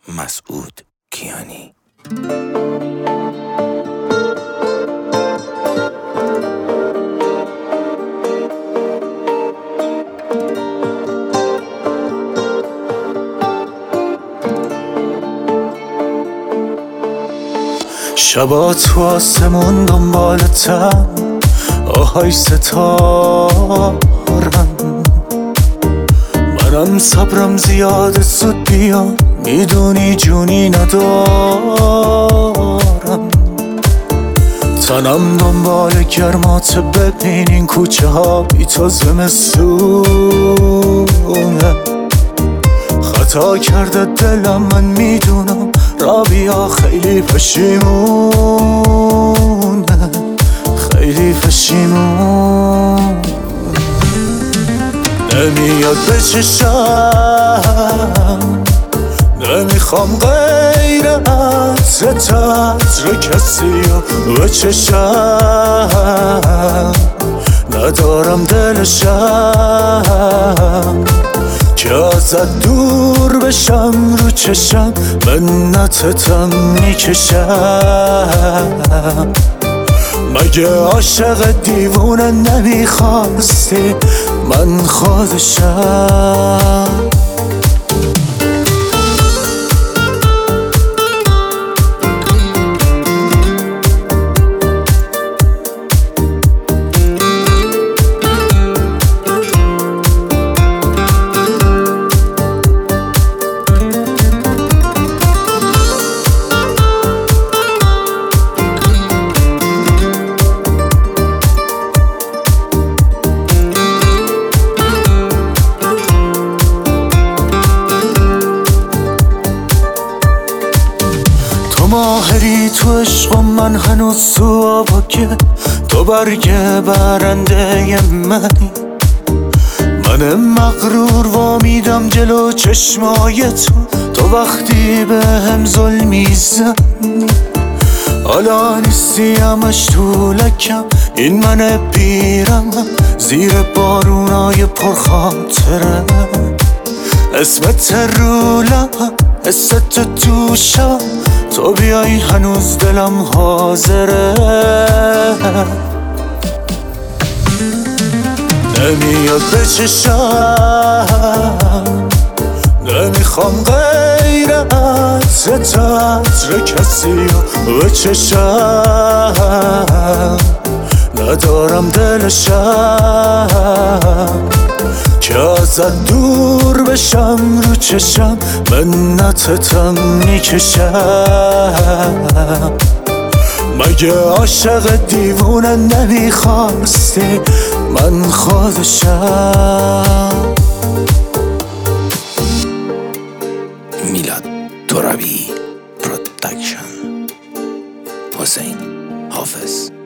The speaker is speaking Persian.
مسعود کیانی. شبا تو آسمون دنبالتم، آهای ستارم، منم صبرم زیاده زود بیام، میدونی جونی ندارم. تنم دنبال گرمات، ببین این کوچه ها بی تو زمستونه. خطا کرده دلم، من میدونم، رابیا خیلی پشیمونه، خیلی پشیمون. نمیاد به چشم، نمیخوام غیر از عطر کسی رو به چشم، ندارم دلشم که ازت دور بشم. رو چشم منتتم میکشم، مگه عاشق دیوونه نمیخواستی من خودشم. ماهری تو عشق، من هنوز تو آواکه، تو برگ برنده منی. من مغرور وامیدم جلو چشمای تو وقتی به هم ظلم میزنی. حالا نیستی همش تو لکم، این من پیرم زیر بارونای پرخاطره. اسمت رو لبم، حست تو شبم، تو بیایی هنوز دلم حاضره. نمیاد به چشم، نمیخوام غیر از عطر کسی رو به چشم، ندارم دلشم که ازت دور بشم. رو چشم منتتم میکشم، مگه عاشق دیوونه نمیخواستی من خودشم. میلاد ترابی پروداکشن، حسین حافظ.